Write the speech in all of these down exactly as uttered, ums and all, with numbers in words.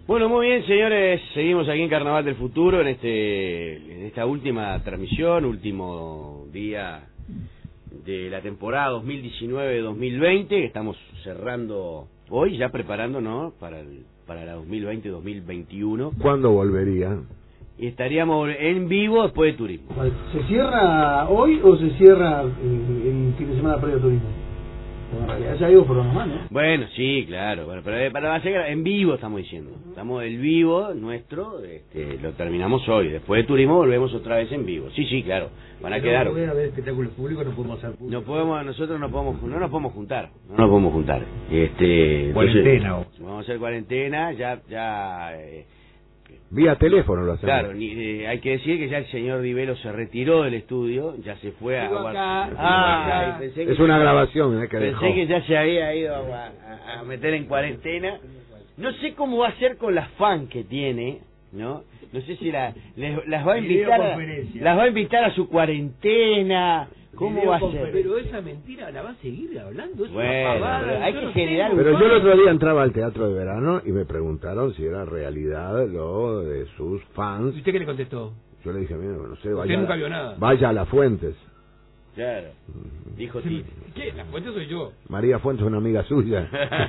Bueno, muy bien, señores, seguimos aquí en Carnaval del Futuro, en este en esta última transmisión, último día de la temporada dos mil diecinueve dos mil veinte, que estamos cerrando hoy, ya preparándonos para el, para la dos mil veinte dos mil veintiuno. ¿Cuándo volvería? Y estaríamos en vivo después de turismo. ¿Se cierra hoy o se cierra el, el fin de semana previo a turismo? Bueno, en realidad ya digo por lo normal, ¿no? Bueno, sí, claro, bueno, pero para hacer en vivo estamos diciendo. Estamos el vivo nuestro, este, lo terminamos hoy. Después de turismo volvemos otra vez en vivo. Sí, sí, claro. Van a no quedar. No puede haber espectáculos públicos, no podemos hacer público. No podemos, nosotros no podemos, no nos podemos juntar, no nos podemos juntar. Este, cuarentena. Entonces, vamos a hacer cuarentena, ya, ya. Eh, Vía teléfono lo hacemos. Claro, ni, eh, hay que decir que ya el señor Divelo se retiró del estudio, ya se fue a... Sigo acá, sigo ah, acá. pensé que es una se, grabación, ¿eh? Que Pensé dejó. que ya se había ido a, a, a meter en cuarentena. No sé cómo va a ser con las fans que tiene, ¿no? No sé si la, les, las va a invitar a, las va a invitar a su cuarentena. ¿Cómo va a ser? Pero esa mentira la va a seguir hablando. Es bueno, una pavada, pero hay yo que no generar sé. un... Pero yo el otro día entraba al Teatro de Verano y me preguntaron si era realidad lo de sus fans. ¿Y usted qué le contestó? Yo le dije, mira, no sé, Usted vaya, nunca vio nada. vaya a Las Fuentes. Claro, dijo sí. ¿Qué? La fuente soy yo. María Fuentes es una amiga suya.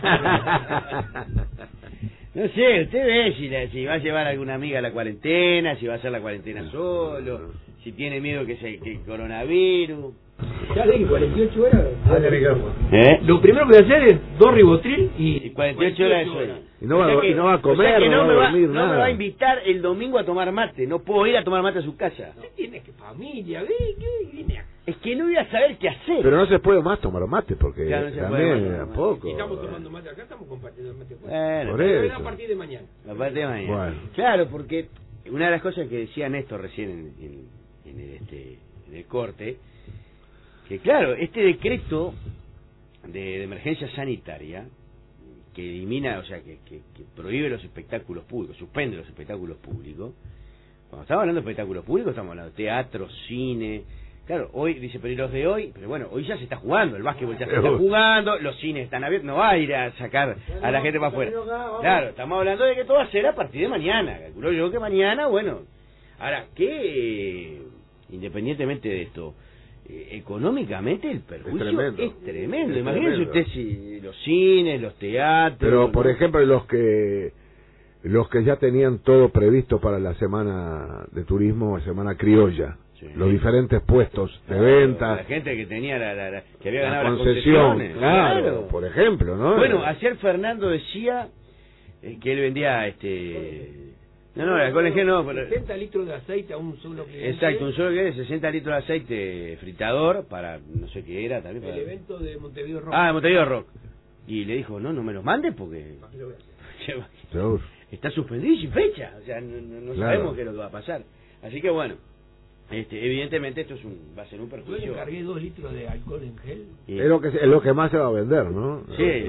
No sé, usted ve si, la, si va a llevar a alguna amiga a la cuarentena, si va a hacer la cuarentena solo, si tiene miedo que se que el coronavirus. Ya le cuarenta y ocho horas. ¿Eh? Lo primero que voy a hacer es dos ribotril y... Y cuarenta y ocho horas de sueño. Y no va, O sea que- y no va a o comer, sea que no, no, va me a va, dormir, no nada. me va a invitar el domingo a tomar mate, no puedo ir a tomar mate a su casa. Usted tiene que familia, ¿ve? ¿Qué viene acá? Es que no voy a saber qué hacer. Pero no se puede más tomar mate porque Ya no se puede también más tomar a poco. Si estamos tomando mate acá, estamos compartiendo mate. Bueno, Por Pero eso. a partir de mañana. la parte de mañana. Bueno. Claro, porque una de las cosas que decía Néstor recién en, en, en el, este, en el corte, que claro, este decreto de, de emergencia sanitaria que elimina, o sea, que, que, que prohíbe los espectáculos públicos, suspende los espectáculos públicos. Cuando estamos hablando de espectáculos públicos, estamos hablando de teatro, cine. Claro, hoy dice, pero ¿y los de hoy? Pero bueno, hoy ya se está jugando, el básquetbol ya se está jugando, los cines están abiertos, no va a ir a sacar a la gente para afuera. Claro, estamos hablando de que todo va a ser a partir de mañana. Calculo yo que mañana, bueno. Ahora, que eh, independientemente de esto, eh, económicamente el perjuicio Es tremendo. es tremendo. Es Imagínense tremendo. usted si los cines, los teatros... Pero, por ¿no? ejemplo, los que los que ya tenían todo previsto para la semana de turismo, semana criolla, Sí. los diferentes puestos de Claro, venta, la gente que tenía la, la- la- que había la ganado concesión, las concesiones. claro, por ejemplo, ¿no? Bueno, ayer Fernando decía eh, que él vendía este no, no, el alcohol en gel no, pero- sesenta litros de aceite a un solo cliente. exacto, un solo que es sesenta litros de aceite fritador para no sé qué era también para... El evento de Montevideo Rock. Ah, de Montevideo Rock. Y le dijo, "No, no me los mandes porque Aquí lo voy a hacer. Seguro. está suspendido y sin fecha, o sea, no, no- no Claro. sabemos qué es lo que va a pasar." Así que bueno, este evidentemente esto es un va a ser un Yo le perjuicio. encargué dos litros de alcohol en gel. Y- Es lo que es lo que más se va a vender, ¿no? Sí.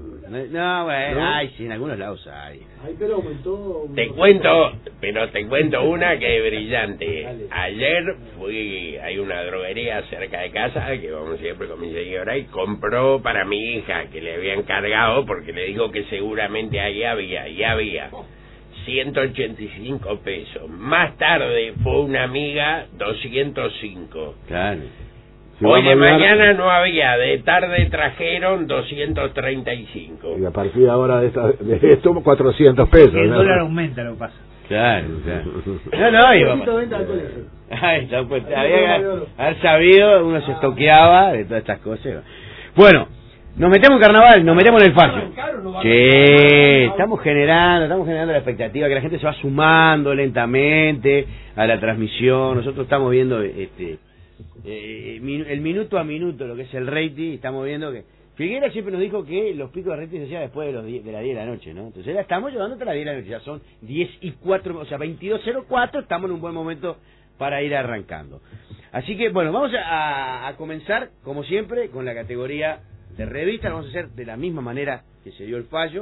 No, bueno, ¿No? ay, sí, en algunos lados hay. Ay, pero aumentó... Te cuento, pero te cuento una que es brillante. Ayer fui, hay una droguería cerca de casa, que vamos siempre con mi señora, y compró para mi hija, que le había encargado, porque le dijo que seguramente ahí había, y había ciento ochenta y cinco pesos. Más tarde fue una amiga, doscientos cinco. Claro. Si Hoy vamos de a hablar- mañana no había, de tarde trajeron doscientos treinta y cinco. Y a partir de ahora de, esta, de esto, cuatrocientos pesos. El ¿no? dólar aumenta, lo que pasa. Claro, claro. No, no, y vamos. de venta de alcohol en gel. Ahí está, pues, había que haber sabido, uno se estoqueaba de todas estas cosas. Bueno, nos metemos en carnaval, nos metemos en el fallo. Sí, estamos generando, estamos generando la expectativa que la gente se va sumando lentamente a la transmisión. Nosotros estamos viendo este eh, min- el minuto a minuto lo que es el rating, y estamos viendo que Figuera siempre nos dijo que los picos de rating se hacían después de los die- de las diez de la noche, ¿no? Entonces ya estamos llevando hasta las diez de la noche, ya son diez y cuatro, o sea, veintidós cero cuatro, estamos en un buen momento para ir arrancando. Así que, bueno, vamos a, a comenzar, como siempre, con la categoría de revistas. Vamos a hacer de la misma manera que se dio el fallo,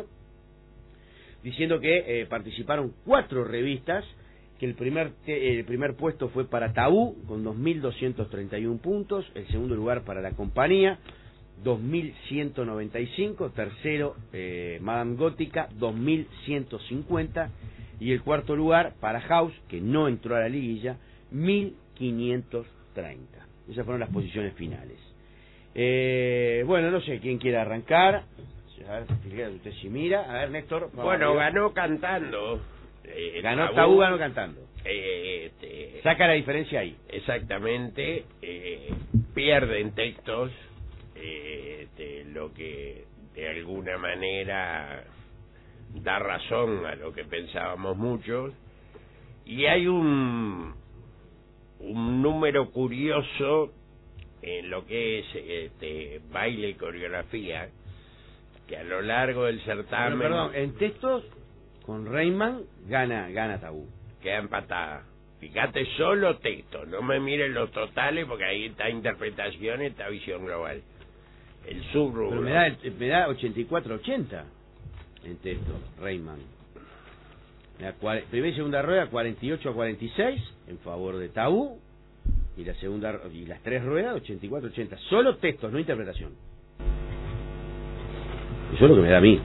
diciendo que eh, participaron cuatro revistas, que el primer te- el primer puesto fue para Tabú, con dos mil doscientos treinta y uno puntos, el segundo lugar para La Compañía, dos mil ciento noventa y cinco, tercero eh, Madame Gótica, dos mil ciento cincuenta, y el cuarto lugar para House, que no entró a la liguilla, mil quinientos treinta. Esas fueron las posiciones finales. Eh, bueno, no sé quién quiere arrancar. A ver, fíjate usted si mira. A ver, Néstor. Bueno, ganó cantando. Eh, ganó Tabú, ganó cantando. Eh, este, Saca la diferencia ahí. Exactamente. Eh, pierden textos, eh, este, lo que de alguna manera da razón a lo que pensábamos muchos. Y hay un, un número curioso en lo que es este, baile y coreografía, que a lo largo del certamen... Pero, perdón, en textos, con Rayman, gana gana Tabú. Queda empatada. Fíjate, solo texto, no me miren los totales, porque ahí está interpretación, está visión global. El subrubro... Pero me da, me da ochenta y cuatro ochenta en texto, Rayman. La cual, primera y segunda rueda, cuarenta y ocho a cuarenta y seis, en favor de Tabú, y la segunda y las tres ruedas, ochenta y cuatro ochenta. Solo textos, no interpretación. Eso es lo que me da a mí.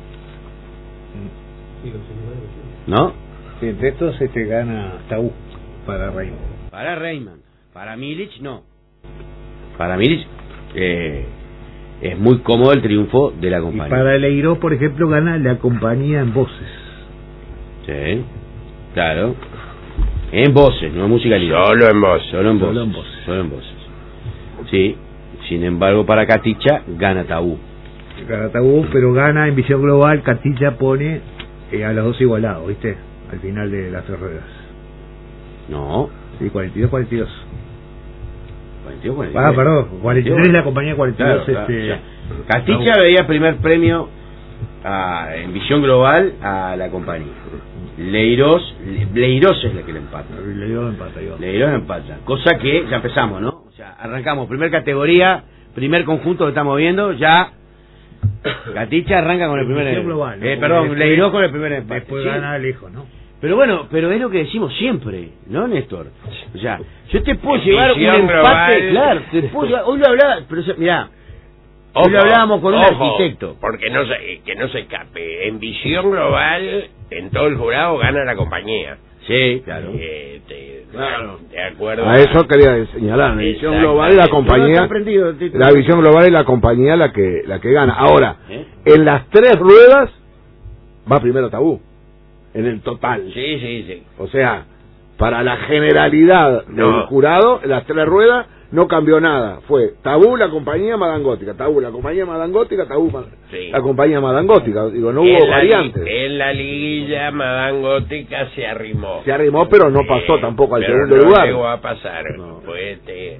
¿No? Sí, en textos este gana Tabú para Rayman. Para Rayman. Para Milic, no. Para Milic, eh, es muy cómodo el triunfo de la compañía. Y para Leirós, por ejemplo, gana la compañía en voces. Sí, claro. En voces, no en musicalidad. Solo en voces. Solo en voces. Solo en voces. Solo en voces. Sí. Sin embargo, para Caticha, gana Tabú. Gana Tabú, pero gana en visión global. Caticha pone eh, a los dos igualados, ¿viste? Al final de las tres ruedas. No. Sí, cuarenta y dos cuarenta y dos. cuarenta y dos, cuarenta y tres. Ah, perdón. cuarenta y tres es la compañía, cuarenta y dos Claro, este... claro. O sea, Caticha veía primer premio a, en visión global a la compañía. Leirós, Leirós es la que le empata. Leirós empata, igual. Leirós empata. Cosa que ya empezamos, ¿no? O sea, arrancamos, primer categoría, primer conjunto que estamos viendo, ya Caticha arranca con el primer Visión global, ¿no? eh, perdón, Después- Leirós con el primer empate. Después Sí. gana lejos, ¿no? Pero bueno, pero es lo que decimos siempre, ¿no, Néstor? O sea, yo te puedo En llevar un visión empate, global. claro, te puedo llevar, hoy lo hablaba, pero se- mirá, Ojo, hoy lo hablábamos con un ojo, arquitecto. Porque no se, que no se escape. En visión global, en todo el jurado gana la compañía. Sí, claro. Eh, te- Claro. De acuerdo. A eso quería señalar, la visión global es la compañía, aprendido, Tito. la visión global es la compañía la que la que gana. Ahora, ¿Eh? en las tres ruedas va primero Tabú, en el total. Sí, sí, sí. O sea, para la generalidad del No. jurado, en las tres ruedas no cambió nada. Fue Tabú, la compañía Madame Gótica, Tabú, la compañía Madame Gótica, Tabú, ma- Sí. la compañía Madame Gótica. Digo, no En hubo la variantes. li- En la liguilla, Madame Gótica se arrimó. Se arrimó, pero no pasó Eh, tampoco al pero segundo no lugar. llegó a pasar. No. Fue este...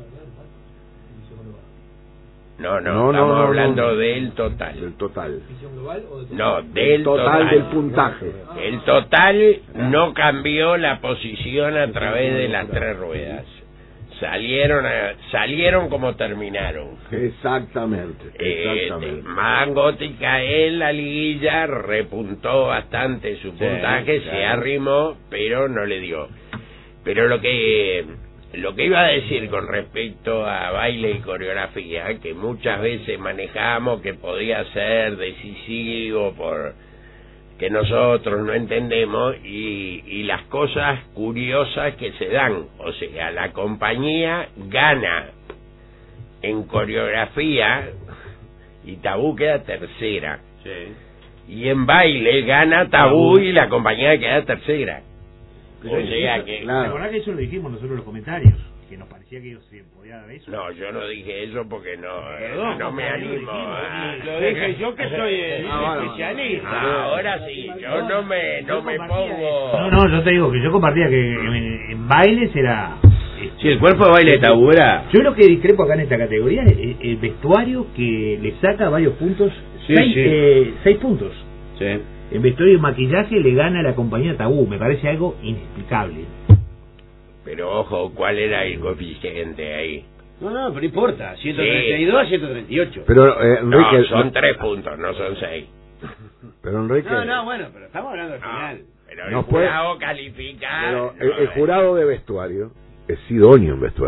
No, no, No, no, estamos no, hablando no. del total. El total. No, del total, total. del puntaje. El total no cambió la posición a través de las tres ruedas. Salieron a- salieron como terminaron. Exactamente. Eh, Exactamente. Madame Gótica en la liguilla repuntó bastante su puntaje, se claro. arrimó, pero no le dio. Pero lo que lo que iba a decir con respecto a baile y coreografía, que muchas veces manejamos que podía ser decisivo por que nosotros no entendemos y, y las cosas curiosas que se dan. O sea, la compañía gana en coreografía y Tabú queda tercera. Sí. Y en baile gana Tabú y la compañía queda tercera. O sea que... Claro. ¿Te acordás que eso lo dijimos nosotros en los comentarios? Que nos parecía que ellos se podía dar eso. No, yo no dije eso porque no, eh, Perdón, no me lo animo. dijimos, a- Lo dije yo que soy el Ah, bueno. especialista. Ah, ahora sí, yo no me, no me pongo... No, no, yo te digo que yo compartía que en, en bailes era... Sí, el cuerpo de baile de Tabú era... Yo lo que discrepo acá en esta categoría es el, el vestuario que le saca varios puntos, Sí, seis, sí. eh, seis puntos. Sí. En vestuario y maquillaje le gana a la compañía Tabú, me parece algo inexplicable. Pero ojo, ¿cuál era el coeficiente ahí? No, no, pero no importa, ciento treinta y dos a ciento treinta y ocho. Pero eh, Enrique, No, son tres puntos, no son seis. pero Enrique, No, no, bueno, pero estamos hablando del No, final. pero el No puede- jurado califica... pero no, el, el jurado de vestuario es idóneo en vestuario.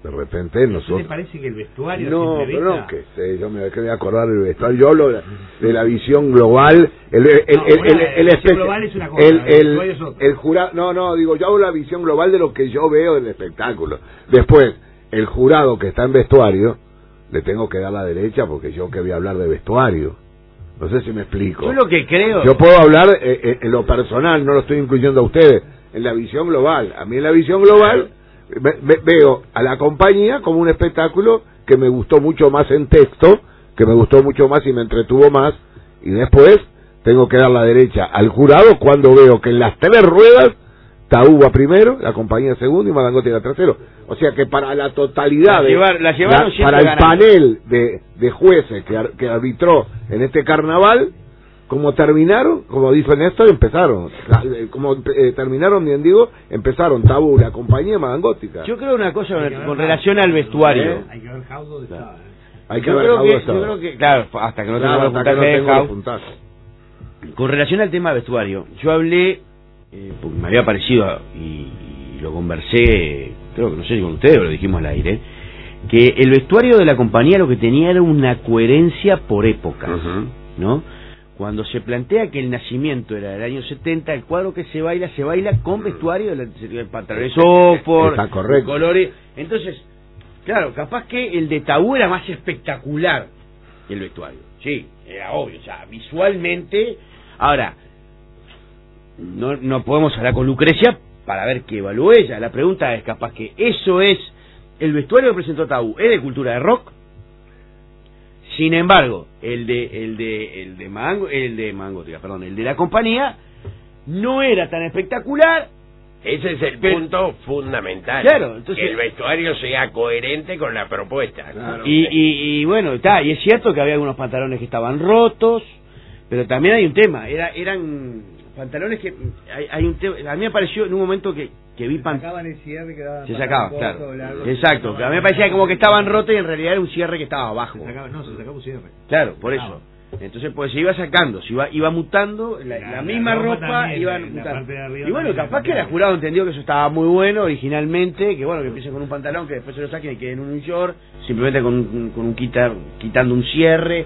De repente nosotros... ¿Te parece que el vestuario... No, pero no, que sé, yo me voy a acordar del vestuario. Yo hablo de, de la visión global. El, el, el, no, el, bueno, el, la el, visión espe- global es una cosa, el, el el, vestuario es otra. el jurado... No, no, digo, yo hablo de la visión global de lo que yo veo del espectáculo. Después, el jurado que está en vestuario, le tengo que dar la derecha porque yo que voy a hablar de vestuario. No sé si me explico. Yo lo que creo... Yo puedo hablar eh, eh, en lo personal, no lo estoy incluyendo a ustedes, en la visión global. A mí en la visión global me, me, veo a la compañía como un espectáculo que me gustó mucho más en texto, que me gustó mucho más y me entretuvo más, y después tengo que dar la derecha al jurado cuando veo que en las tres ruedas Taú va primero, la compañía segundo y Madangotti va tercero. O sea que para la totalidad, la de, llevar, la llevaron la, para el ganando. panel de, de jueces que, ar, que arbitró en este carnaval, como terminaron, como dijo Néstor, empezaron. Como eh, terminaron, bien digo, empezaron Tabú, la compañía Madangótica. Yo creo una cosa con, con relación al vestuario. ¿Eh? Hay que ver House donde Claro. estaba. ¿eh? Hay que yo, ver creo que, estaba. yo creo que, claro, hasta que no Claro, tengamos hasta que no puntaje de tengo los House. puntajes. Con relación al tema vestuario, yo hablé, eh, porque me había parecido, y, y lo conversé, creo que no sé si con ustedes, o lo dijimos al aire, que el vestuario de la compañía lo que tenía era una coherencia por época, Uh-huh. ¿no? Cuando se plantea que el nacimiento era del año setenta, el cuadro que se baila, se baila con vestuario, el pantalón de Oxford, Está correcto. colores. Entonces, claro, capaz que el de Tabú era más espectacular que el vestuario. Sí, era obvio, o sea, visualmente. Ahora, no, no podemos hablar con Lucrecia para ver qué evaluó ella. La pregunta es, capaz que eso es, el vestuario que presentó Tabú, ¿es de cultura de rock? Sin embargo, el de el de el de Mango, el de Mango, perdón, el de la compañía no era tan espectacular. Ese es el Pero- punto fundamental. Claro, entonces- que el vestuario sea coherente con la propuesta. Claro. Y, y, y bueno, está, y es cierto que había algunos pantalones que estaban rotos, pero también hay un tema, era eran pantalones que hay, hay un tema, a mí me pareció en un momento que que vi pan, Sacaban el cierre y quedaban se pantalón sacaba, corto, claro, largo, exacto, se que a mí me sacaban- parecía como que estaban rotos y en realidad era un cierre que estaba abajo. Se sacaba, no, se sacaba un cierre. Claro, por Sacaba. eso. Entonces, pues se iba sacando, se iba, iba mutando, la, La- la la misma ropa ropa también, iba la mutando. parte de arriba Y bueno, también capaz la que el cambiaba. jurado entendió que eso estaba muy bueno originalmente, que bueno, que empiecen con un pantalón, que después se lo saquen y queden en un short, simplemente con un, con un quitar, quitando un cierre.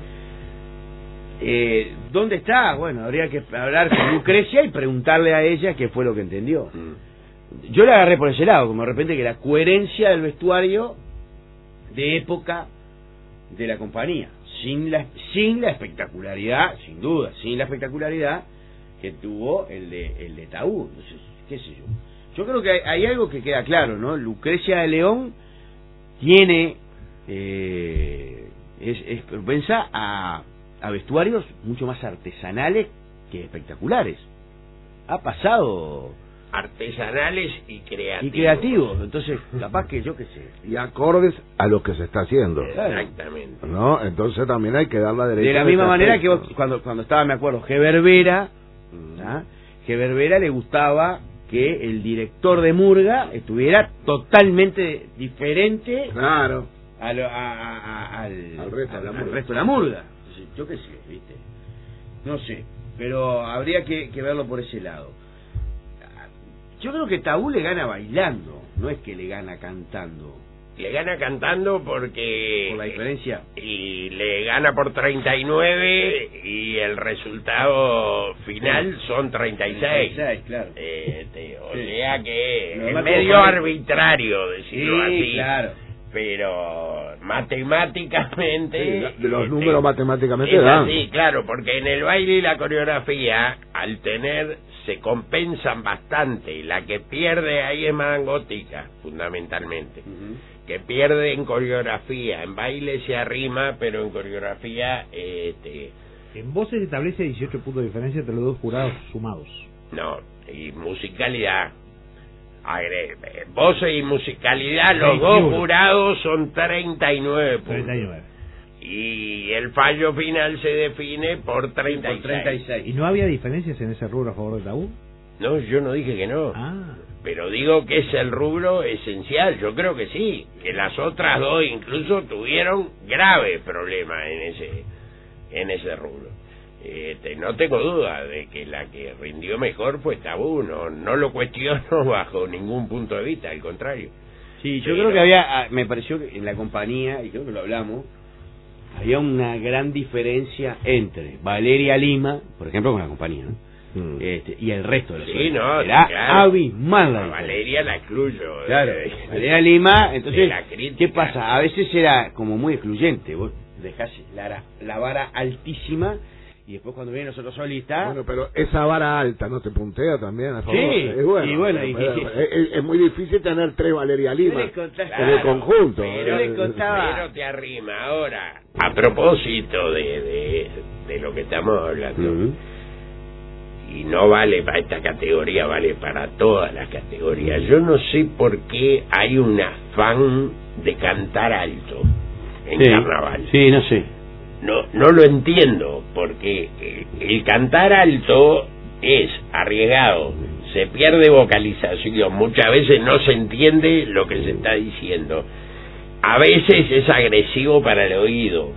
Eh, ¿Dónde está? Bueno, habría que hablar con Lucrecia y preguntarle a ella qué fue lo que entendió. Mm. Yo la agarré por ese lado, como de repente que la coherencia del vestuario de época de la compañía, sin la sin la espectacularidad, sin duda, sin la espectacularidad que tuvo el de el de Tabú. Entonces, qué sé yo. Yo creo que hay, hay algo que queda claro, ¿no? Lucrecia de León tiene eh, es, es propensa a, a vestuarios mucho más artesanales que espectaculares. Ha pasado Artesanales y creativos. y creativos, entonces capaz que yo qué sé. Y acordes a lo que se está haciendo. Exactamente. ¿No? Entonces también hay que dar la derecha. De la a misma ese manera que aspecto. vos, cuando cuando estaba, me acuerdo, Geberbera, ¿ah? Geberbera le gustaba que el director de Murga estuviera totalmente diferente Claro. a lo- a- a- a- al, Al resto de la al Murga. resto de la Murga. Entonces, yo qué sé, ¿viste? No sé, pero habría que, que verlo por ese lado. Yo creo que Tabú le gana bailando, no es que le gana cantando. Le gana cantando porque... Por la diferencia. Y le gana por treinta y nueve y el resultado final son treinta y seis. treinta y seis, claro. Eh, te- o Sí. sea que No, es más medio como- arbitrario decirlo Sí, así. claro. Pero matemáticamente... Sí, la- de los este, números matemáticamente es dan. así, claro, porque en el baile y la coreografía, al tener, se compensan bastante. La que pierde ahí es Madangótica, fundamentalmente. Que pierde en coreografía, en baile se arrima, pero en coreografía, este, En voces se establece dieciocho puntos de diferencia entre los dos jurados sumados. no, y musicalidad. Agre- eh, voces y musicalidad, los dos veintiuno. jurados son treinta y nueve puntos. treinta y nueve. Y el fallo final se define por treinta y Por treinta y seis. seis. ¿Y no había diferencias en ese rubro a favor de Tabú? No, yo no dije que no. Ah, Pero digo que es el rubro esencial, yo creo que sí, que las otras dos incluso tuvieron graves problemas en ese en ese rubro. Este, no tengo duda de que la que rindió mejor fue Tabú, no, no lo cuestiono bajo ningún punto de vista, al contrario. Sí, yo Pero- creo que había, me pareció que en la compañía, y creo que lo hablamos, había una gran diferencia entre Valeria Lima, por ejemplo, con la compañía, ¿no? Mm. Este, y el resto de los Sí, sueldos. no, Era claro. abismal la A diferencia. Valeria la excluyo. Claro, eh, Valeria Lima, de entonces, la crítica. ¿qué pasa? A veces era como muy excluyente, vos dejás la, la vara altísima y después cuando vienen los otros solistas... Bueno, pero esa vara alta no te puntea también a favor. Sí, es bueno. y bueno, y- pero es, es- es muy difícil tener tres Valeria Lima les contás- en el conjunto. Pero, les contaba- pero te arrima. Ahora, a propósito de, de, de lo que estamos hablando, Ujú. y no vale para esta categoría, vale para todas las categorías. Yo no sé por qué hay un afán de cantar alto en Sí, carnaval. sí, no sé. No, no lo entiendo, porque el, el cantar alto es arriesgado, se pierde vocalización, muchas veces no se entiende lo que se está diciendo, a veces es agresivo para el oído,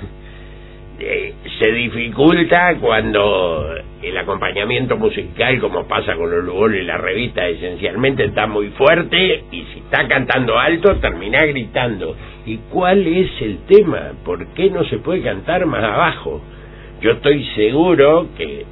eh, se dificulta cuando el acompañamiento musical, como pasa con los lugones y la revista, esencialmente está muy fuerte, y si está cantando alto termina gritando. ¿Y cuál es el tema? ¿Por qué no se puede cantar más abajo? Yo estoy seguro que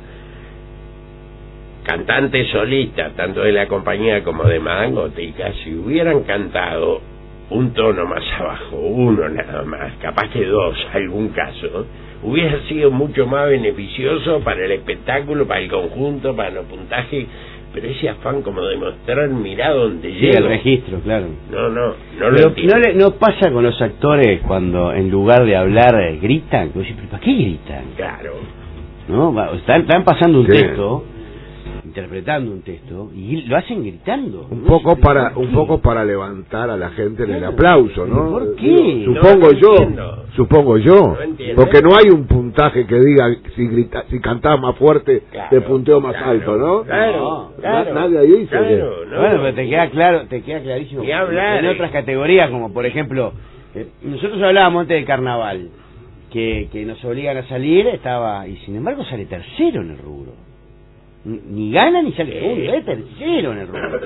cantantes solistas, tanto de la compañía como de Madangotica, si hubieran cantado un tono más abajo, uno nada más, capaz que dos, algún caso, hubiera sido mucho más beneficioso para el espectáculo, para el conjunto, para los puntajes, pero ese afán como de mostrar, mirá dónde Sí, llego. el registro, claro. No, no, no lo Pero entiendo. no, le- no pasa con los actores cuando en lugar de hablar eh, gritan. Vos decís, ¿pero para qué gritan? Claro. ¿No? Va- Están, están pasando un Sí. texto, interpretando un texto, y lo hacen gritando. Un ¿no? poco ¿Por para qué? un poco para levantar a la gente en el Claro. aplauso, ¿no? ¿Por qué? Digo, No, Supongo no yo, entiendo. supongo yo, No entiendo. porque no hay un puntaje que diga si grita, si cantás más fuerte Claro, te punteo más claro, alto, ¿no? Claro, No, claro. na- nadie ahí dice claro, que- no. Bueno, pero te queda claro, te queda clarísimo. Ni hablar, En eh. otras categorías, como por ejemplo, eh, nosotros hablábamos antes del carnaval, que, que nos obligan a salir, estaba, y sin embargo sale tercero en el rubro. Ni, ni gana ni sale Sí. segundo, sale tercero en el rubro.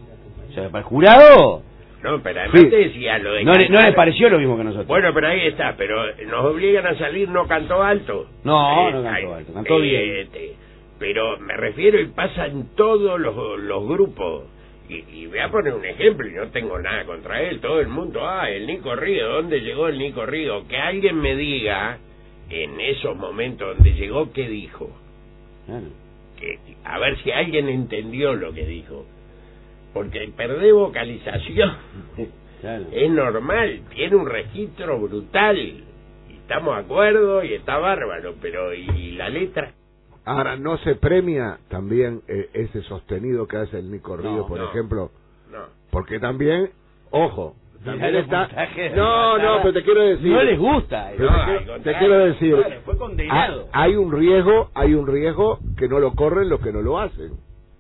O sea, para el jurado, No, pero además Sí. te decía lo de no, le, no cantar. le pareció lo mismo que a nosotros. Bueno, pero ahí está, pero nos obligan a salir, no cantó alto. No, Eh, no cantó ay, alto, cantó bien. este, pero me refiero, y pasa en todos los, los grupos. Y, y voy a poner un ejemplo, y no tengo nada contra él, todo el mundo, ah, el Nico Río, ¿dónde llegó el Nico Río? Que alguien me diga, en esos momentos donde llegó, ¿qué dijo? Claro. Que, a ver si alguien entendió lo que dijo. Porque perder vocalización Claro. es normal, tiene un registro brutal, y estamos de acuerdo y está bárbaro, pero ¿y la letra? Ahora, ¿no se premia también eh, ese sostenido que hace el Nico Río, No, por no. ejemplo? No. Porque también, ojo, también Mirá los está... puntajes de No, Matada. no, pero te quiero decir... No les gusta. Pero No, te, al quiero, te contrario. quiero decir, Vale, fue condenado. ha- hay un riesgo, hay un riesgo que no lo corren los que no lo hacen.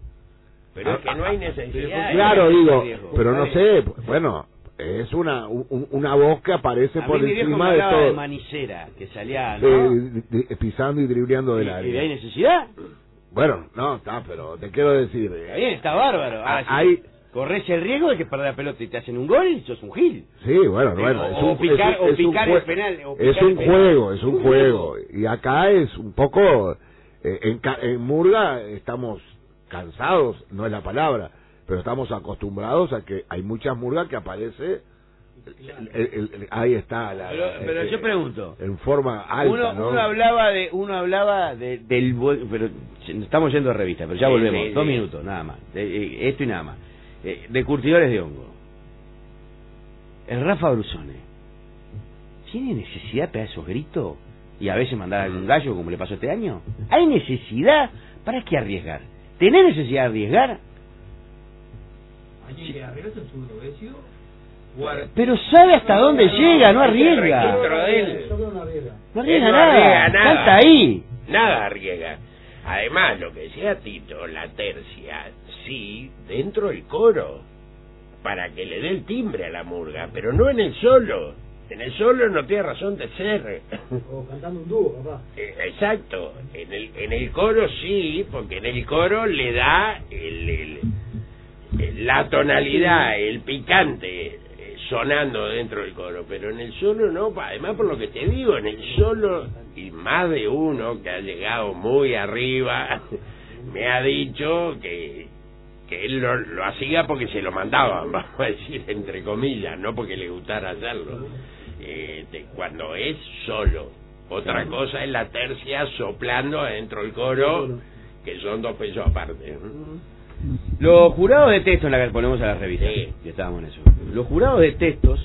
Pero es que no hay necesidad. Claro, hay digo, riesgo. pero no Hay- sé, bueno, es una un- una voz que aparece A por mí mi viejo me encima de hablaba de todo, manicera, que salía, ¿no? eh, di- di- pisando y dribleando del ¿Y, y hay área. necesidad? Bueno, no, está, pero te quiero decir, Está eh, bien, está bárbaro. Ahora, Ah, si hay- corres el riesgo de que perder la pelota y te hacen un gol y sos un gil. sí, bueno, bueno, o- es o un, picar- es o un- es un picar jue- el penal, o es picar un el penal. juego, es un juego, y acá es un poco, eh, en, ca- en Murga estamos cansados, no es la palabra, pero estamos acostumbrados a que hay muchas murgas que aparece, el- el- el- ahí está, la, Pero, la- pero eh, yo pregunto. en forma alta, Uno, ¿no? uno hablaba de uno hablaba de, del buen, pero estamos yendo de revista, pero ya Sí, volvemos, sí, dos sí. minutos nada más, de- eh, esto y nada más, Eh, de curtidores de hongo. El Rafa Brusone tiene necesidad de pegar esos gritos y a veces mandar algún gallo como le pasó este año. ¿Hay necesidad? ¿Para qué arriesgar? ¿Tenés necesidad de arriesgar? Alguien que arriesga en su negocio. Pero sabe hasta dónde llega, no arriesga. registro de él. Yo creo que no arriesga. No arriesga Él no nada, arriesga nada. canta ahí. Nada arriesga. Además, lo que decía Tito, la tercia, sí, dentro del coro, para que le dé el timbre a la murga, pero no en el solo. En el solo no tiene razón de ser. O cantando un dúo, papá. Eh, Exacto. En el, en el coro sí, porque en el coro le da el, el, el, la tonalidad, el picante sonando dentro del coro, pero en el solo no, además por lo que te digo, en el solo, y más de uno que ha llegado muy arriba, me ha dicho que, que él lo, lo hacía porque se lo mandaban, vamos a decir, entre comillas, no porque le gustara hacerlo, eh, de, cuando es solo. Otra cosa es la tercia soplando adentro del coro, que son dos pesos aparte. Los jurados de textos, en la que ponemos a la revista, sí, que estábamos en eso. Los jurados de textos,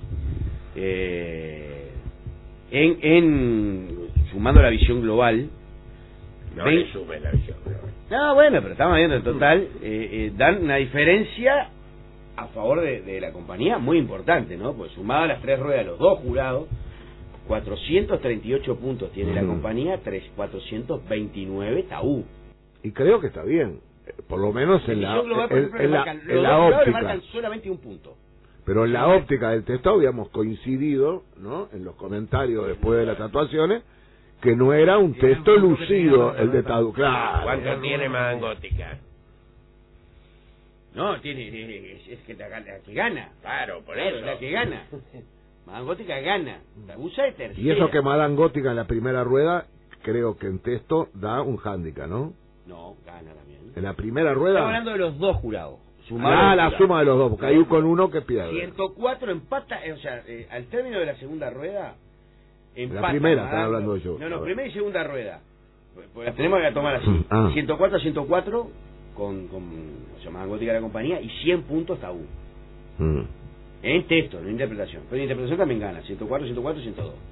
eh, en, en sumando la visión global, no ven, le sume la visión global. No, bueno, pero estamos viendo en total, eh, eh, dan una diferencia a favor de, de la compañía muy importante, ¿no? Pues sumado a las tres ruedas, los dos jurados, cuatrocientos treinta y ocho puntos tiene mm. la compañía, cuatrocientos veintinueve Tabú. Y creo que está bien. Por lo menos en la, global, en, ejemplo, en la, marcan, en la óptica. marcan solamente un punto. Pero en la óptica del texto habíamos coincidido, ¿no? En los comentarios después de las actuaciones, que no era un texto lucido el de Tabú. Claro. ¿Cuánto tiene Madame Gótica? No, tiene, es, es que la, la que gana. Claro, por claro, eso. La que gana. Madame Gótica gana. Tabú de tercera. Y eso que Madame Gótica en la primera rueda, creo que en texto da un hándicap, ¿no? No, gana también. En la primera rueda. Estamos hablando de los dos jurados. Ah, la suma de los dos, porque hay un con uno que pierde. ciento cuatro empata, eh, o sea, eh, al término de la segunda rueda, empata. La primera, estaba hablando yo. No, no, primera y segunda rueda. Pues la tenemos que tomar así. Ah. ciento cuatro a ciento cuatro con, con o sea, Madame Gótica de la compañía y cien puntos Tabú. Mm. En texto, no en interpretación. Pero en interpretación también gana, ciento cuatro, ciento cuatro, ciento dos.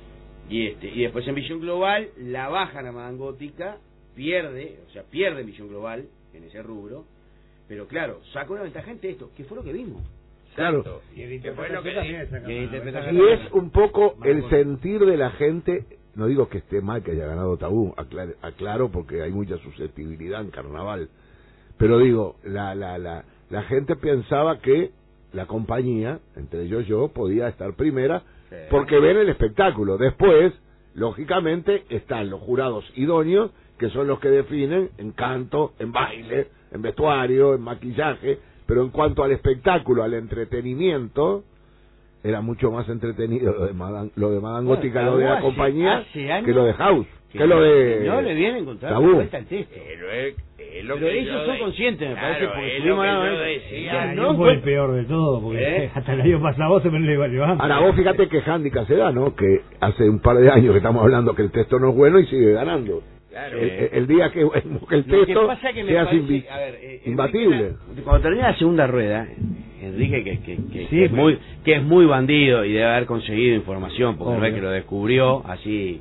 Y este y después en visión global la bajan a Madame Gótica, pierde, o sea, pierde en visión global en ese rubro, pero claro, saca una ventaja en texto, que fue lo que vimos. Claro. Y en Que fue lo que interpretación Y es un poco el sentir de la gente, no digo que esté mal que haya ganado Tabú, aclaro, aclaro porque hay mucha susceptibilidad en carnaval, pero digo, la, la, la, la gente pensaba que la compañía, entre ellos yo, podía estar primera, sí, porque ven el espectáculo. Después, lógicamente, están los jurados idóneos, que son los que definen en canto, en baile, en vestuario, en maquillaje, pero en cuanto al espectáculo, al entretenimiento, era mucho más entretenido lo de Madame, lo de Madame Gótica, bueno, lo de la hace, compañía, hace que lo de House, que, que lo de no le viene a encontrar Tabú. Vuelta al texto. Pero, es, es lo pero que ellos son de... conscientes, me claro, parece, porque es estuvimos lo que hablando yo de decía. no fue el peor de todo, porque ¿Eh? hasta el año pasado se me lo iba llevando. Ahora vos fíjate que handicap se da, ¿no? Que hace un par de años que estamos hablando que el texto no es bueno y sigue ganando. Claro, el, el, el día que, que el texto que sea parece, invi a ver, eh, imbatible. La, cuando termina la segunda rueda, Enrique, que, que, que, sí, que, es muy, que es muy bandido y debe haber conseguido información, porque no es que lo descubrió, así,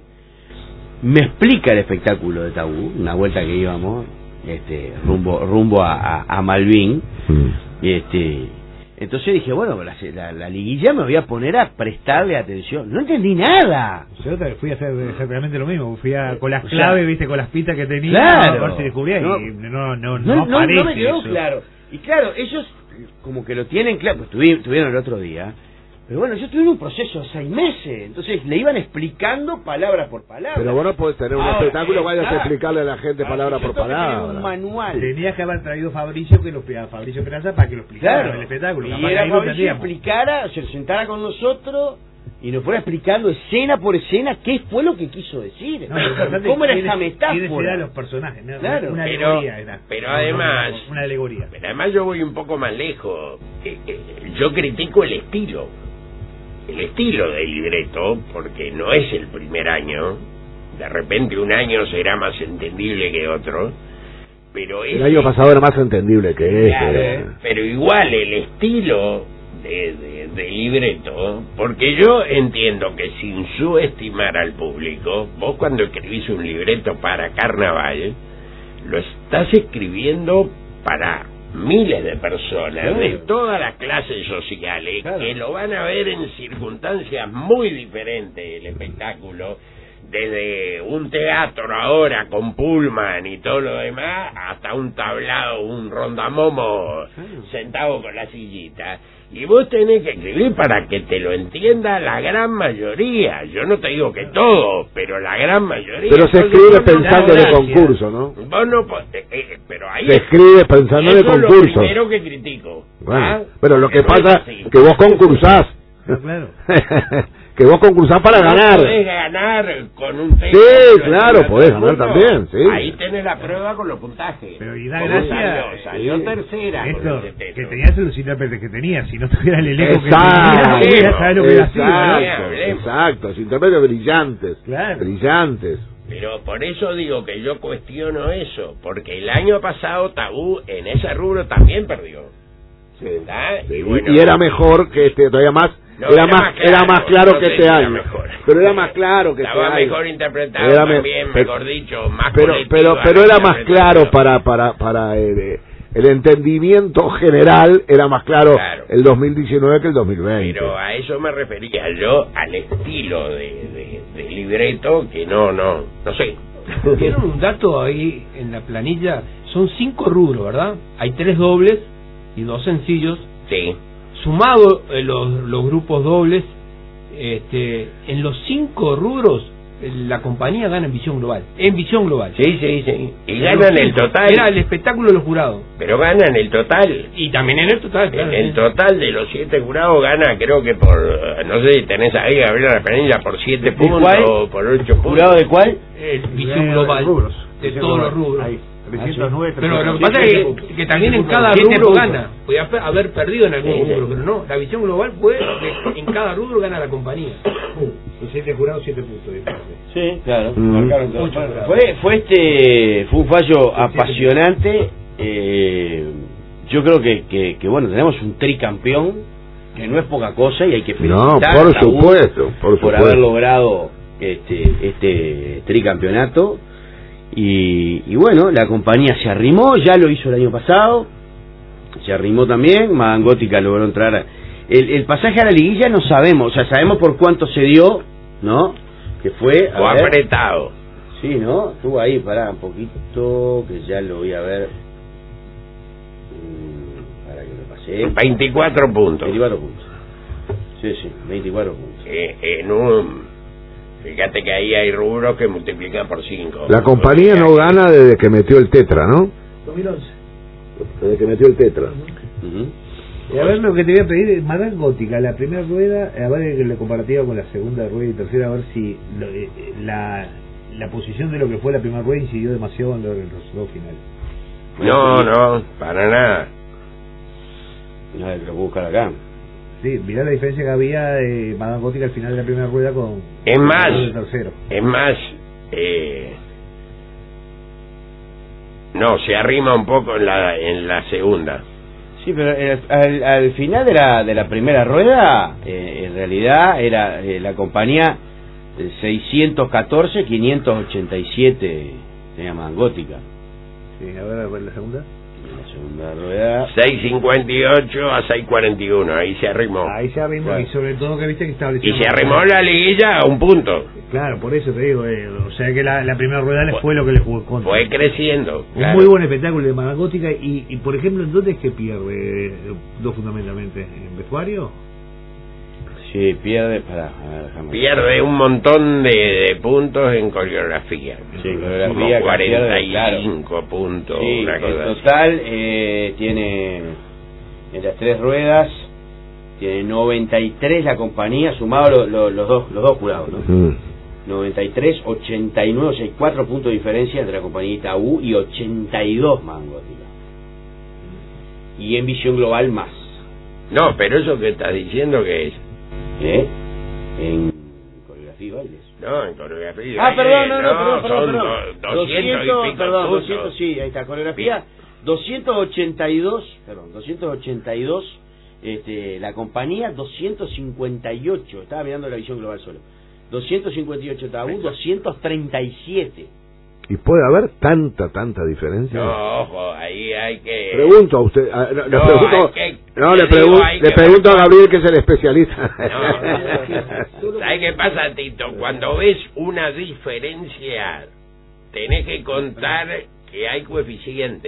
me explica el espectáculo de Tabú, una vuelta que íbamos, este, rumbo rumbo a, a, a Malvin, mm. y este... Entonces dije, bueno, la, la, la liguilla me voy a poner a prestarle atención. No entendí nada. Yo fui a hacer exactamente lo mismo. Fui a, con las o claves, sea, viste, con las pistas que tenía. Claro. A ver si descubría no, y no, no, no, no, no, aparece no me quedó eso. claro. Y claro, ellos como que lo tienen claro, pues tuvieron, tuvieron el otro día. Pero bueno, yo tuve un proceso de seis meses, entonces le iban explicando palabra por palabra. Pero vos no podés tener un Ahora, espectáculo, vayas a explicarle a la gente ah, palabra por palabra. Un manual. Tenías que haber traído Fabricio, que lo, a Fabricio Peraza para que lo explicara claro. el espectáculo. Y era Fabricio explicara, se sentara con nosotros y nos fuera explicando escena por escena qué fue lo que quiso decir. No, ¿Cómo era esa metáfora? ¿Quiénes eran los personajes? ¿No? Claro, una pero, alegoría era. Pero además... Una alegoría. Pero además yo voy un poco más lejos. Eh, eh, yo critico el estilo. El estilo del libreto, porque no es el primer año, de repente un año será más entendible que otro, pero el año pasado era más entendible que claro, este. Pero igual el estilo de, de, de libreto, porque yo entiendo que sin subestimar al público, vos cuando escribís un libreto para carnaval, lo estás escribiendo para miles de personas, claro, de todas las clases sociales, claro, que lo van a ver en circunstancias muy diferentes el espectáculo, desde un teatro ahora con Pullman y todo lo demás, hasta un tablado, un rondamomo, claro, sentado con la sillita. Y vos tenés que escribir para que te lo entienda la gran mayoría. Yo no te digo que todo, pero la gran mayoría. Pero se Entonces, escribe no, pensando en el gracia. concurso, ¿no? Vos no po- eh, eh, pero ahí Se escribe pensando en el eso es lo concurso. primero que critico. Bueno, ¿ah? pero lo que Porque no pasa es así. es que vos concursás. No, claro. Que vos concursás para No ganar. podés ganar con un texto. Sí, que lo claro, entienda podés todo el ganar mundo. también, sí. Ahí tenés la prueba con los puntajes. Pero y da ¿Cómo gracia, Salió, salió sí. tercera con Esto, ese texto. que tenías los intérpretes que tenías, si no tuviera el elenco que Exacto, tenías, ya sabes lo que hubiera sido, ¿no? exacto, Hablemos. exacto, los intérpretes brillantes, Claro. brillantes. Pero por eso digo que yo cuestiono eso, porque el año pasado Tabú en ese rubro también perdió. Sí, ¿verdad? sí, Y bueno, y era mejor que este, todavía más, No, era, era más, más era claro, más claro no que sé este si era año, mejor. pero era más claro que estaba este año. mejor interpretado Era me- también, pero- mejor dicho, más pero colectiva pero pero la era más interpretación. claro para para para eh, el entendimiento general, era más claro, Claro. el dos mil diecinueve que el dos mil veinte. Pero a eso me refería yo, al estilo de, de, de libreto, que no, no, no sé. ¿Vieron un dato ahí en la planilla? Son cinco rubros, ¿verdad? Hay tres dobles y dos sencillos. Sí. Sumado eh, los, los grupos dobles, este, en los cinco rubros eh, la compañía gana en visión global. En visión global. Sí, sí, sí. Y En ganan los el cinco. total. Era el espectáculo de los jurados. Pero ganan el total. Y también en el total, claro. En el sí. total de los siete jurados gana, creo que por, eh, no sé si tenés ahí, Gabriel la planilla, por siete puntos cuál? o por ocho puntos. ¿Jurado de cuál? El visión global de todos los rubros. trescientos nueve, Pero lo que Sí, pasa sí, es sí. que, que también en cada Siete rubro puntos. gana. Podía pe- haber perdido en algún Sí, sí. rubro, pero no. La visión global fue de- en cada rubro gana la compañía. Los siete jurados, siete puntos. Sí, claro. Mm. Marcaron todo. Mucho, claro. Fue, fue este, fue un fallo apasionante. Eh, yo creo que, que, que bueno, tenemos un tricampeón que no es poca cosa y hay que felicitar No, por a Tabú supuesto, por por supuesto. haber logrado este, este tricampeonato. Y, y bueno, la compañía se arrimó, ya lo hizo el año pasado, se arrimó también, Madame Gótica logró entrar. El, el pasaje a la liguilla no sabemos, o sea, sabemos por cuánto se dio, ¿no? Que fue... a O ver, apretado. sí, ¿no? Estuvo ahí, pará un poquito, que ya lo voy a ver. Mm, Para que lo pasé. veinticuatro puntos. veinticuatro puntos. Sí, sí, veinticuatro puntos. Eh, en un... Fíjate que ahí hay rubros que multiplican por cinco. La compañía no gana desde que metió el tetra, ¿no? dos mil once. Desde que metió el tetra. Ujú. Y a ver lo que te voy a pedir, Madame Gótica, la primera rueda, a ver la comparativa con la segunda rueda y tercera, a ver si lo- eh, la, la posición de lo que fue la primera rueda incidió demasiado en los resultados finales. No, no, para nada. A ver, lo voy a buscar acá. Sí, mirá la diferencia que había de Madame Gótica al final de la primera rueda con Es más, con el tercero. es más, eh, no, se arrima un poco en la, en la segunda. Sí, pero eh, al, al final de la, de la primera rueda, eh, en realidad era eh, la compañía eh, seiscientos catorce, quinientos ochenta y siete se llama Gótica. Sí, a ver, a ver la segunda. En la segunda rueda, seis cincuenta y ocho a seis cuarenta y uno, ahí se arrimó. Ahí se arrimó, Claro. y sobre todo que viste que estableció... Y se arrimó la liguilla a un punto. Claro, por eso te digo, eh, o sea que la, la primera rueda les fue lo que les jugó en contra. Fue creciendo. Un claro. muy buen espectáculo de Madame Gótica y, y, por ejemplo, ¿en dónde es que pierde? eh, Dos fundamentalmente, ¿en vestuario? sí, pierde, pará, a ver, déjame- Pierde un montón de, de puntos en coreografía. Sí, Como coreografía, que cuarenta y pierde, cinco puntos, Sí, una en cosa así. total eh, tiene en las tres ruedas tiene noventa y tres la compañía, sumado lo- lo- los dos los dos jurados, ¿no? Mm. noventa y tres, ochenta y nueve, o sea, hay cuatro puntos de diferencia entre la compañía y Tabú y ochenta y dos más Gótica. Y en visión global más, No, pero eso que estás diciendo que es... ¿eh? En coreografía y bailes. No, en coreografía. Ah, perdón, no, no, perdón, son perdón, do- perdón. doscientos y pico perdón, puntos. doscientos, sí, ahí está, coreografía, doscientos ochenta y dos, perdón, doscientos ochenta y dos, este, la compañía doscientos cincuenta y ocho, estaba mirando la visión global solo, doscientos cincuenta y ocho Tabú, doscientos treinta y siete. ¿Y puede haber tanta, tanta diferencia? No, ojo, ahí hay que... Pregunto a usted, a- no, le No, pregunto, hay que- no, te le, digo, pregun- hay le que pregunto a ver- Gabriel, que es el especialista. No, ¿sabes qué pasa, Tito? Cuando ves una diferencia, tenés que contar que hay coeficiente.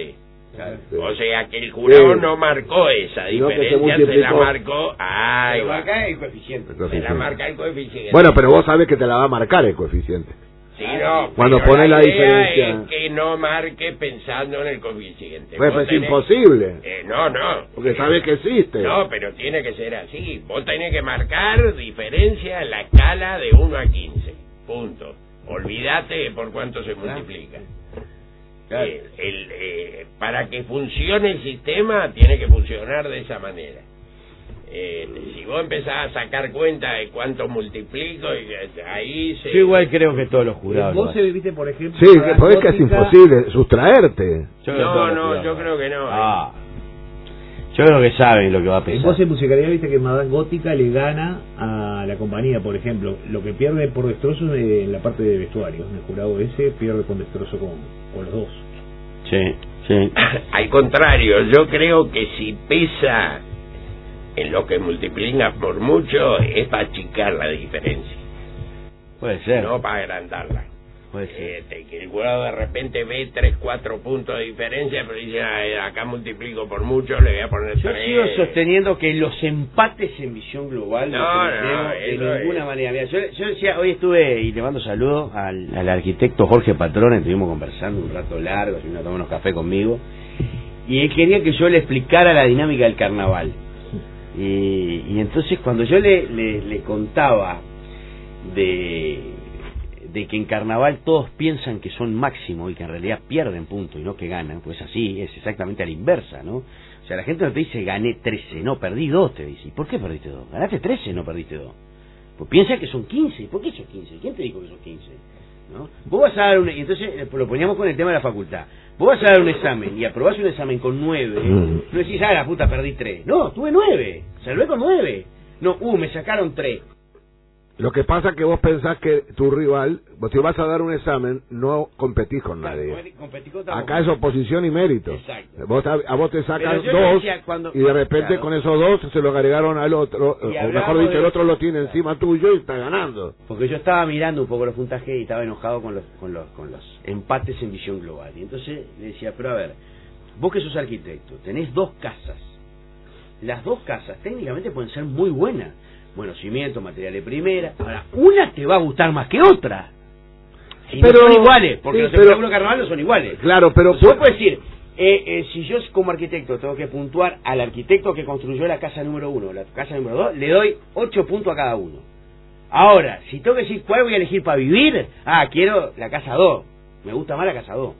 Claro. Sí. O sea que el jurado Sí. no marcó esa Sino que se diferencia, se, la multiplicó. marcó. Ay, Pero va. acá el coeficiente. Se la marca el coeficiente. Bueno, pero vos sabés que te la va a marcar el coeficiente. Sí, no, Cuando pero pone la idea diferencia. es que no marque pensando en el coeficiente. Pues Vos es tenés- imposible, Eh, no, no. porque sabés que existe. No, pero tiene que ser así. Vos tenés que marcar diferencia en la escala de uno a quince. Punto. Olvídate de por cuánto se multiplica. Claro. Eh, el, eh, para que funcione el sistema, tiene que funcionar de esa manera. Eh, si vos empezás a sacar cuenta de cuánto multiplico, y, eh, ahí se... Yo igual creo que todos los jurados. lo Vos hacen. se viste, por ejemplo... Sí, Madame que, pues es que es Gótica, imposible sustraerte. Yo creo que todos No, los no, jurados yo lo creo que no. Ah. Yo creo que saben lo que va a En pesar. voz en musicalidad viste que Madame Gótica le gana a la compañía, por ejemplo. Lo que pierde por destrozo de, en la parte de vestuario. El jurado ese pierde con destrozo con, con los dos. Sí, sí. Al contrario, yo creo que si pesa en lo que multiplica por mucho, es para achicar la diferencia, Puede ser. no para agrandarla. Puede ser. Este, que el jurado de repente ve tres, cuatro puntos de diferencia, pero dice, "Ay, acá multiplico por mucho, le voy a poner Yo tres". sigo sosteniendo que los empates en visión global No, no, no, de eso ninguna es. manera. Mira, yo, yo decía, hoy estuve, y le mando saludos al, al arquitecto Jorge Patrón, estuvimos conversando un rato largo, se vino a tomar unos cafés conmigo, y él quería que yo le explicara la dinámica del carnaval. Y, y entonces cuando yo le, le, le contaba de, de que en carnaval todos piensan que son máximo y que en realidad pierden puntos y no que ganan, pues así, es exactamente a la inversa, ¿no? O sea, la gente no te dice gané trece, no, perdí dos, te dice. ¿Y por qué perdiste dos? Ganaste trece, no perdiste dos. Pues piensa que son quince. ¿Por qué son quince? ¿Quién te dijo que son quince? ¿No? Vos vas a dar un... Y entonces eh, lo poníamos con el tema de la facultad. Vos vas a dar un examen y aprobás un examen con nueve, Mm. no decís, ah, la puta, perdí tres. No, tuve nueve. Salvé con nueve. No, uh, me sacaron tres. Lo que pasa es que vos pensás que tu rival, vos si vas a dar un examen, no competís con nadie. Competí con tampoco. Acá es oposición y mérito. Exacto. Vos, a, a vos te sacan Pero yo te dos decía, cuando- y de repente claro. con esos dos se lo agregaron al otro, Y o mejor hablábamos dicho, de- el otro lo tiene encima tuyo y está ganando. Porque yo estaba mirando un poco los puntajes y estaba enojado con los, con los, con los empates en visión global. Y entonces le decía, pero a ver, vos que sos arquitecto, tenés dos casas. Las dos casas técnicamente pueden ser muy buenas. Buenos cimientos, material de primera. Ahora, una te va a gustar más que otra. Si Pero- no son iguales, porque sí, los pero- espectáculos de carnaval no son iguales. Claro, pero Yo puedo decir, eh, eh, si yo como arquitecto tengo que puntuar al arquitecto que construyó la casa número uno, la casa número dos, le doy ocho puntos a cada uno. Ahora, si tengo que decir cuál voy a elegir para vivir, ah, quiero la casa dos. Me gusta más la casa dos.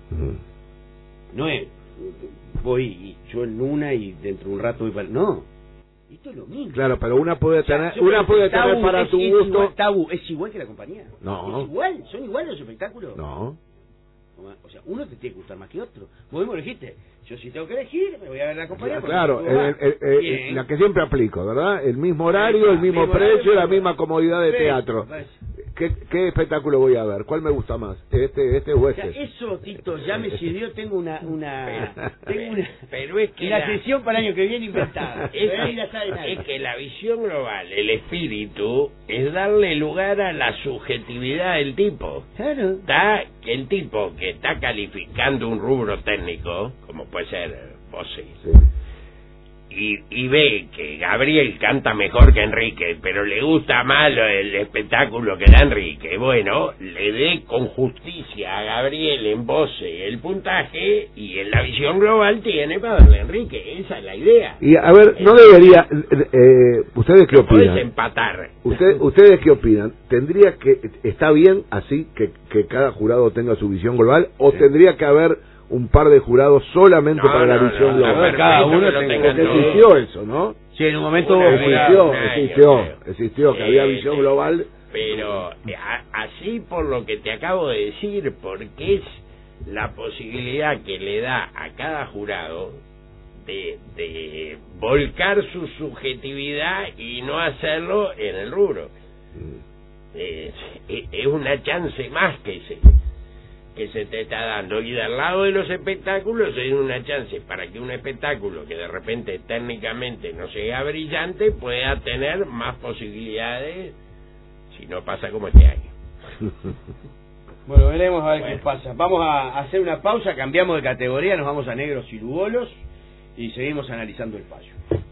Mm. No es, voy y yo en una y dentro de un rato voy para... No, esto es lo mismo. Claro, pero una puede O sea, tener, yo una creo que puede Tabu tener para es- tu es gusto. igual, Tabu es igual que la compañía. No. Es igual, son iguales los espectáculos. No. O sea, uno te tiene que gustar más que otro. Vos mismo lo dijiste. Yo si tengo que elegir, me voy a ver la compañía. porque Claro, si tú vas, el- el- el- bien. la que siempre aplico, ¿verdad? El mismo horario, el mismo Mismo precio, horario, la misma comodidad de Sí, teatro. me parece. ¿Qué, ¿Qué espectáculo voy a ver? ¿Cuál me gusta más? ¿Este, este o O sea, este? eso, Tito, ya me sirvió. Tengo una... una tengo una Pero es que la la- sesión para el año que viene inventada. Es Pero ahí que, la sabe nadie. es que la visión global, el espíritu, es darle lugar a la subjetividad del tipo. Claro. Está que el tipo que está calificando un rubro técnico, como puede ser vos sí, Sí. y, y ve que Gabriel canta mejor que Enrique, pero le gusta más lo- el espectáculo que da Enrique, bueno, le dé con justicia a Gabriel en voce el puntaje y en la visión global tiene para darle a Enrique, esa es la idea. Y a ver, no debería... Eh, ¿Ustedes qué No podés opinan? empatar. Usted, ¿Ustedes qué opinan? ¿Tendría que... ¿Está bien así que, que cada jurado tenga su visión global? ¿O Sí. tendría que haber un par de jurados solamente No, para la no, visión no, global? no, perfecto Cada que uno lo tenga- tengan Porque todos. existió eso, ¿no? Sí, en un momento... Una vez, Existió, un año, existió, creo. existió, que Sí, había visión sí. global. Pero eh, a- así por lo que te acabo de decir, porque es la posibilidad que le da a cada jurado de, de volcar su subjetividad y no hacerlo en el rubro. Es, es- es una chance más que se, que se te está dando. Y del lado de los espectáculos es una chance para que un espectáculo que de repente técnicamente no sea brillante pueda tener más posibilidades si no pasa como este año. Bueno, veremos a ver Bueno. qué pasa. Vamos a hacer una pausa, cambiamos de categoría, nos vamos a negros y lugolos y seguimos analizando el fallo.